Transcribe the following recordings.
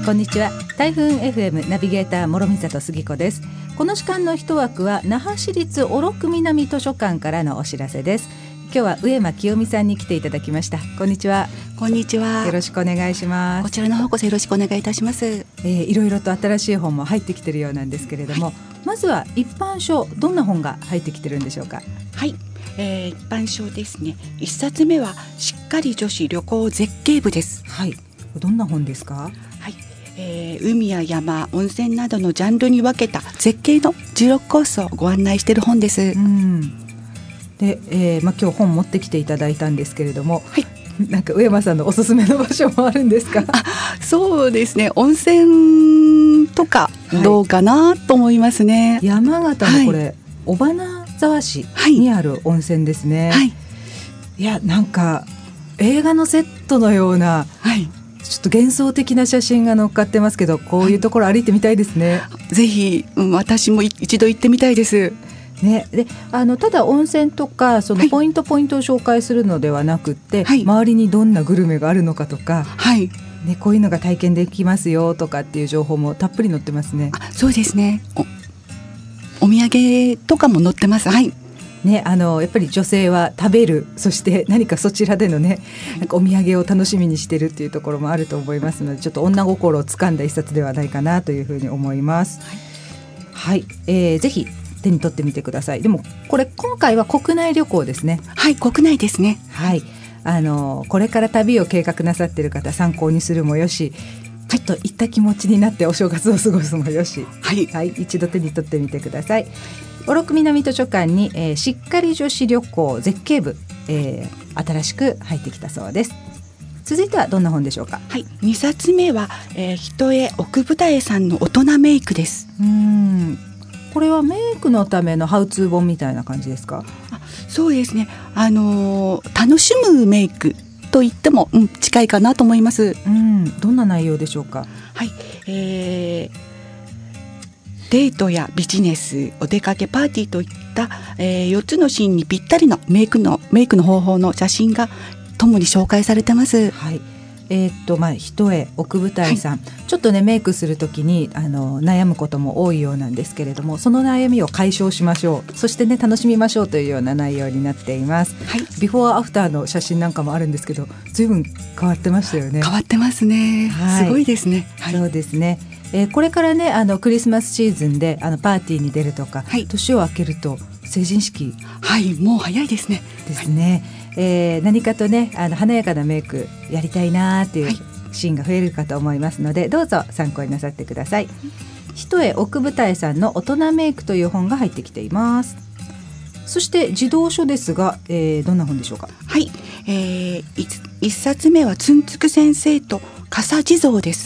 こんにちは。台風 FM ナビゲーター諸見里杉子です。この時間の一枠は那覇市立小禄南図書館からのお知らせです。今日は上間清美さんに来ていただきました。こんにちは。 こんにちは。 よろしくお願いします。 こちらの方こそよろしくお願いいたします。 いろいろと新しい本も入ってきているようなんですけれども、まずは一般書、どんな本が入ってきてるんでしょうか。 はい、一般書ですね。一冊目はしっかり女子旅行絶景部です。 はい、どんな本ですか。 はい、海や山、温泉などのジャンルに分けた絶景の16コースをご案内している本です。 で、今日本持ってきていただいたんですけれども、 はい、 なんか上間さんのおすすめの場所もあるんですか。 そうですね、温泉とかどうかなと思いますね。 山形のこれ、尾花沢市にある温泉ですね。いや、なんか映画のセットのような、ちょっと幻想的な写真が載っかってますけど、こういうところ歩いてみたいですね。 ぜひ、私も一度行ってみたいですね。で、ただ温泉とかそのポイントを紹介するのではなくって、周りにどんなグルメがあるのかとか、ね、こういうのが体験できますよとかっていう情報もたっぷり載ってますね。 そうですね。お土産とかも載ってます。 ね、やっぱり女性は食べる、そして何かそちらでのね、なんかお土産を楽しみにしてるっていうところもあると思いますので、ちょっと女心をつかんだ一冊ではないかなというふうに思います。ぜひ手に取ってみてください。でもこれ今回は国内旅行ですね。 国内ですね。 これから旅を計画なさっている方、参考にするもよし、ちょっと行った気持ちになってお正月を過ごすもよし、一度手に取ってみてください。小禄南図書館に、しっかり女子旅行絶景部、新しく入ってきたそうです。続いてはどんな本でしょうか。 2冊目は、人へ奥二重さんの大人メイクです。 これはメイクのためのハウツー本みたいな感じですか。 そうですね、楽しむメイクと言っても、近いかなと思います。 どんな内容でしょうか。 デートやビジネス、お出かけ、パーティーといった、4つのシーンにぴったりのメイクの方法の写真がともに紹介されてます。 一重奥二重さん、ちょっとねメイクするときに悩むことも多いようなんですけれども、その悩みを解消しましょう、そしてね楽しみましょうというような内容になっています。ビフォーアフターの写真なんかもあるんですけど、随分変わってましたよね。 変わってますね。すごいですね。 そうですね。これからねクリスマスシーズンでパーティーに出るとか、年を明けると成人式、 もう早いですね。 ですね。何かとね華やかなメイクやりたいなっていうシーンが増えるかと思いますので、どうぞ参考になさってください。一重奥二重さんの大人メイクという本が入ってきています。そして児童書ですが、どんな本でしょうか。 一冊目はつんつく先生と笠地蔵です。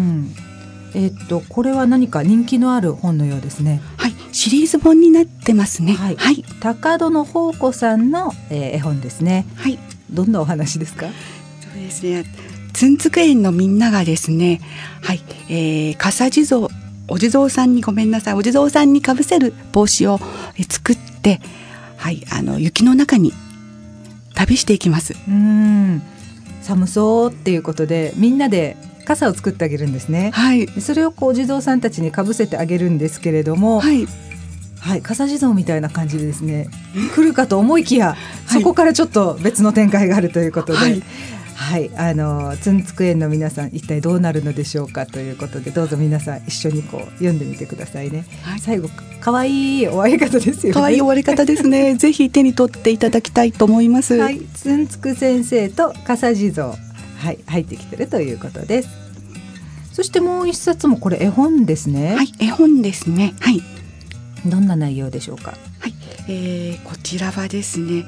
これは何か人気のある本のようですね。 シリーズ本になってますね。 高戸の宝子さんの、絵本ですね。どんなお話ですか。 そうですね、つんつく園のみんながですね、笠地蔵、お地蔵さんにかぶせる帽子を作って、雪の中に旅していきます。 寒そうっていうことでみんなで傘を作ってあげるんですね。それをお地蔵さんたちにかぶせてあげるんですけれども、笠地蔵みたいな感じでですね、来るかと思いきや、そこからちょっと別の展開があるということで、つんつく園の皆さん一体どうなるのでしょうかということで、どうぞ皆さん一緒に読んでみてくださいね。最後かわいい終わり方ですよね。 かわいい終わり方ですね。ぜひ手に取っていただきたいと思います。 つんつく先生と笠地蔵、入ってきてるということです。そしてもう一冊もこれ絵本ですね。 絵本ですね。 どんな内容でしょうか。 こちらはですね、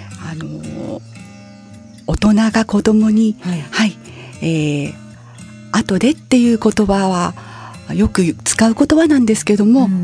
大人が子供に、後でっていう言葉はよく使う言葉なんですけども、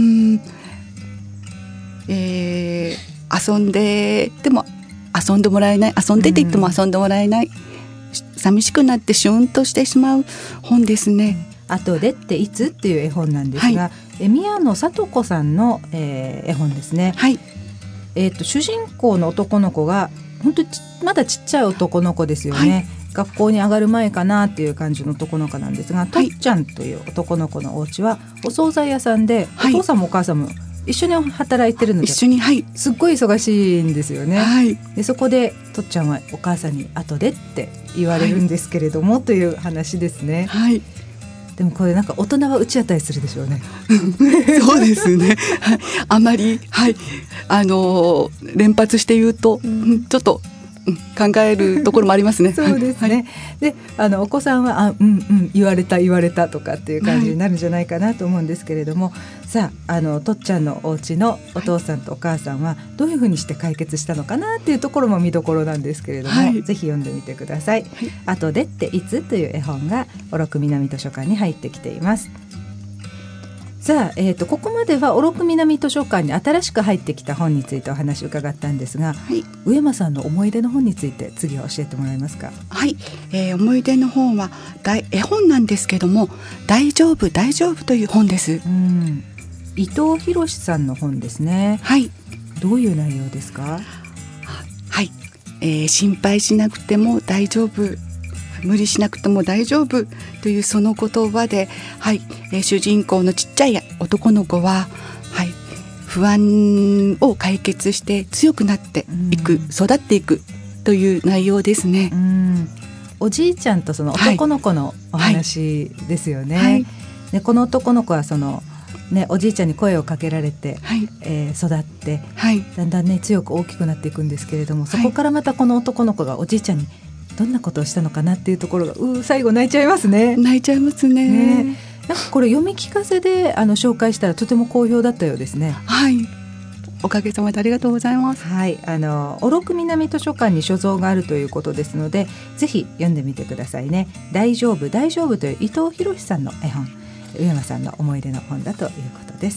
遊んでても遊んでもらえない、遊んでって言っても遊んでもらえない、寂しくなってシュンとしてしまう本ですね。 後でっていつっていう絵本なんですが、宮野聡子さんの、絵本ですね。主人公の男の子が本当にまだちっちゃい男の子ですよね。 学校に上がる前かなっていう感じの男の子なんですが、とっちゃんという男の子のお家はお惣菜屋さんで、お父さんもお母さんも一緒に働いてるので、 一緒に、 すっごい忙しいんですよね。 でそこでとっちゃんはお母さんに後でって言われるんですけれども、という話ですね。でもこれなんか大人は打ち当たりするでしょうね。 そうですね。あまり、連発して言うと、ちょっと考えるところもありますね。 そうですね。で、お子さんは言われたとかっていう感じになるんじゃないかなと思うんですけれども、さあとっちゃんのお家のお父さんとお母さんはどういうふうにして解決したのかなっていうところも見どころなんですけれども、ぜひ読んでみてください。後でっていつという絵本がおろく南図書館に入ってきています。さあ、ここまではおろく南図書館に新しく入ってきた本についてお話を伺ったんですが、上間さんの思い出の本について次は教えてもらえますか？ 思い出の本は絵本なんですけども、大丈夫大丈夫という本です。 伊藤博さんの本ですね。どういう内容ですか？ 心配しなくても大丈夫、無理しなくても大丈夫というその言葉で、主人公のちっちゃい男の子は、不安を解決して強くなっていく、育っていくという内容ですね。 おじいちゃんとその男の子のお話ですよね。でこの男の子はおじいちゃんに声をかけられて、育って、だんだん強く大きくなっていくんですけれども、そこからまたこの男の子がおじいちゃんにどんなことをしたのかなっていうところが最後泣いちゃいますね。 泣いちゃいますね。 なんかこれ読み聞かせで紹介したらとても好評だったようですね。 おかげさまでありがとうございます。 おろく南図書館に所蔵があるということですので、ぜひ読んでみてくださいね。大丈夫大丈夫という伊藤博さんの絵本、上間さんの思い出の本だということです。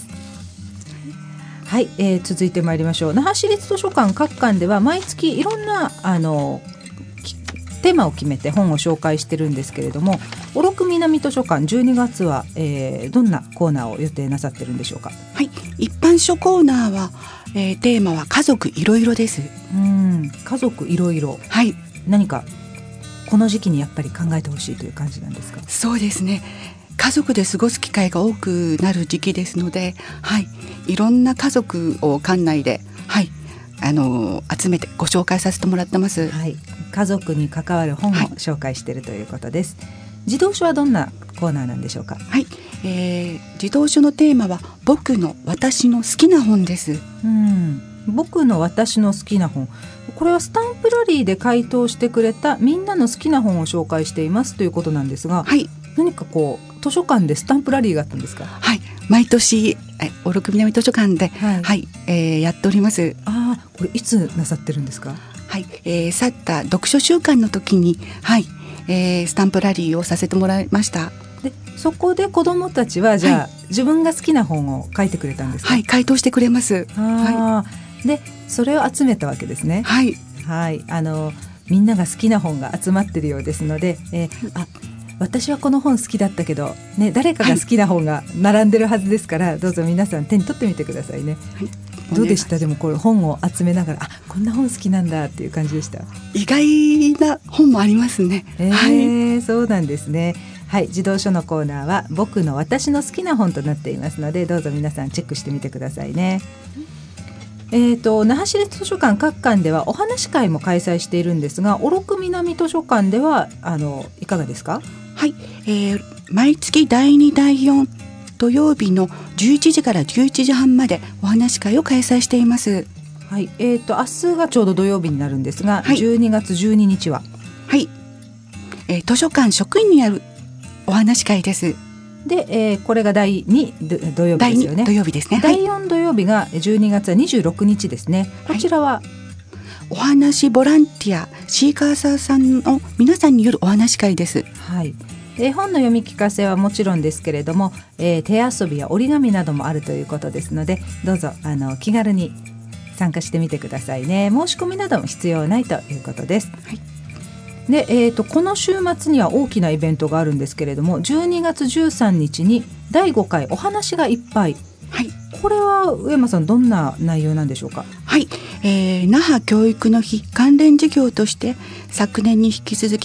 続いてまいりましょう。那覇市立図書館各館では毎月いろんなテーマを決めて本を紹介してるんですけれども、おろく南図書館12月は、どんなコーナーを予定なさってるんでしょうか？ 一般書コーナーは、テーマは家族いろいろです。 家族いろいろ、何かこの時期にやっぱり考えてほしいという感じなんですか？ そうですね。家族で過ごす機会が多くなる時期ですので、いろんな家族を館内で、集めてご紹介させてもらってます。 家族に関わる本を紹介しているということです。児童書はどんなコーナーなんでしょうか？ 児童書のテーマは僕の私の好きな本です。 僕の私の好きな本、これはスタンプラリーで回答してくれたみんなの好きな本を紹介していますということなんですが、何か図書館でスタンプラリーがあったんですか？ 毎年おろく南図書館で、やっております。 これいつなさってるんですか？ 去った読書週間の時に、スタンプラリーをさせてもらいました。 でそこで子どもたちはじゃあ、自分が好きな本を書いてくれたんですか？ 回答してくれます。 でそれを集めたわけですね。みんなが好きな本が集まってるようですので、私はこの本好きだったけど、誰かが好きな本が並んでるはずですから、どうぞ皆さん手に取ってみてくださいね。どうでした？でもこれ本を集めながらこんな本好きなんだっていう感じでした？ 意外な本もありますね。 そうなんですね。児童書のコーナーは僕の私の好きな本となっていますので、どうぞ皆さんチェックしてみてくださいね。那覇市立図書館各館ではお話会も開催しているんですが、おろく南図書館ではいかがですか？ 毎月第2第4土曜日の11時から11時半までお話会を開催しています。 明日がちょうど土曜日になるんですが、12月12日は図書館職員によるお話会です。 で、これが第2土曜日ですよね。 第2土曜日ですね。 第4土曜日が12月は26日ですね。こちらは、 お話ボランティアシーカーサーさんの皆さんによるお話会です。 絵本の読み聞かせはもちろんですけれども、手遊びや折り紙などもあるということですので、どうぞ気軽に参加してみてくださいね。申し込みなども必要ないということです。でこの週末には大きなイベントがあるんですけれども、12月13日に第5回お話がいっぱい、これは上間さんどんな内容なんでしょうか？那覇教育の日関連事業として昨年に引き続き、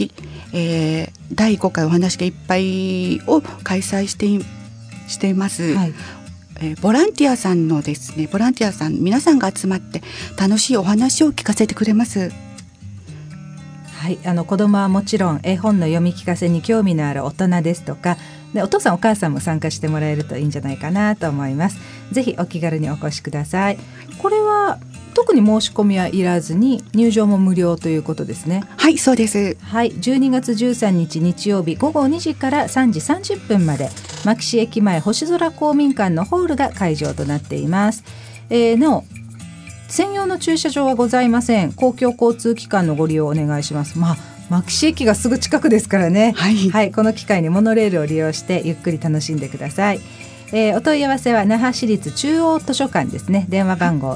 第5回お話がいっぱいを開催しています、はい。ボランティアさんのですね、ボランティアさん皆さんが集まって楽しいお話を聞かせてくれます。 はい、子供はもちろん絵本の読み聞かせに興味のある大人ですとかで、お父さんお母さんも参加してもらえるといいんじゃないかなと思います。ぜひお気軽にお越しください。これは特に申し込みはいらずに入場も無料ということですね。 はい、そうです。 はい、12月13日日曜日午後2時から3時30分まで牧志駅前星空公民館のホールが会場となっています。なお専用の駐車場はございません。公共交通機関のご利用をお願いします。牧志駅がすぐ近くですからね、はいはい、この機会にモノレールを利用してゆっくり楽しんでください。お問い合わせは那覇市立中央図書館ですね。電話番号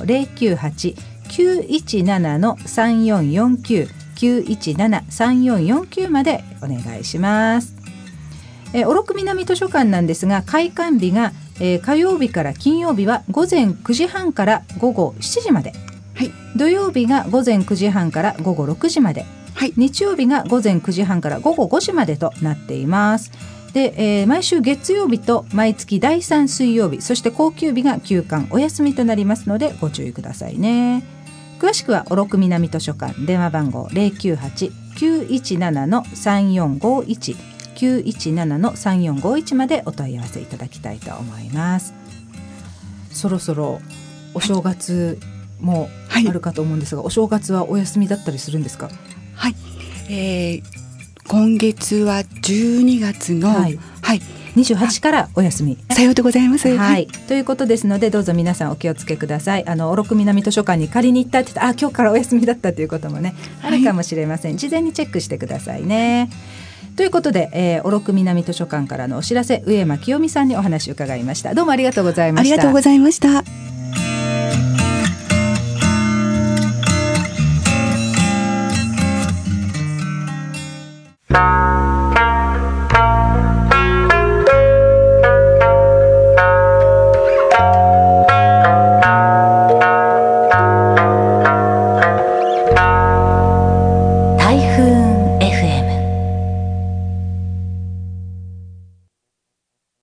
098-917-3449 917-3449 までお願いします。小禄南図書館なんですが、開館日が火曜日から金曜日は午前9時半から午後7時まで、はい、土曜日が午前9時半から午後6時まで、はい、日曜日が午前9時半から午後5時までとなっています。で、毎週月曜日と毎月第3水曜日、そして公休日が休館お休みとなりますのでご注意くださいね。詳しくは小禄南図書館電話番号 098-917-3451 917-3451 までお問い合わせいただきたいと思います。そろそろお正月もあるかと思うんですが、はい、お正月はお休みだったりするんですか？ はい、今月は12月の、はいはい、 28からお休み、 さようでございます、 はい、ということですのでどうぞ皆さんお気をつけください。小禄南図書館に借りに行ったって言って今日からお休みだったということもね、あるかもしれません、はい、事前にチェックしてくださいね。ということで、小禄南図書館からのお知らせ、上間清美さんにお話を伺いました。どうもありがとうございました。 ありがとうございました。